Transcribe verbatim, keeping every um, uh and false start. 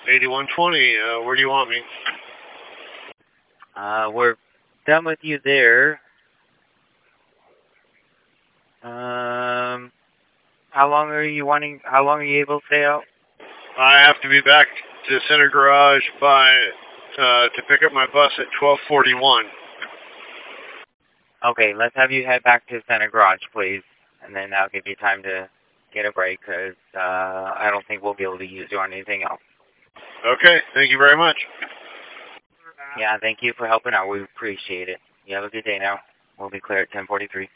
eighty-one twenty, uh, where do you want me? Uh, we're done with you there. Um, how long are you wanting, how long are you able to stay out? I have to be back to Center Garage by, uh, to pick up my bus at twelve forty-one. Okay, let's have you head back to Center Garage, please. And then I'll give you time to get a break, because uh, I don't think we'll be able to use you on anything else. Okay, thank you very much. Yeah, thank you for helping out. We appreciate it. You have a good day now. We'll be clear at ten forty-three.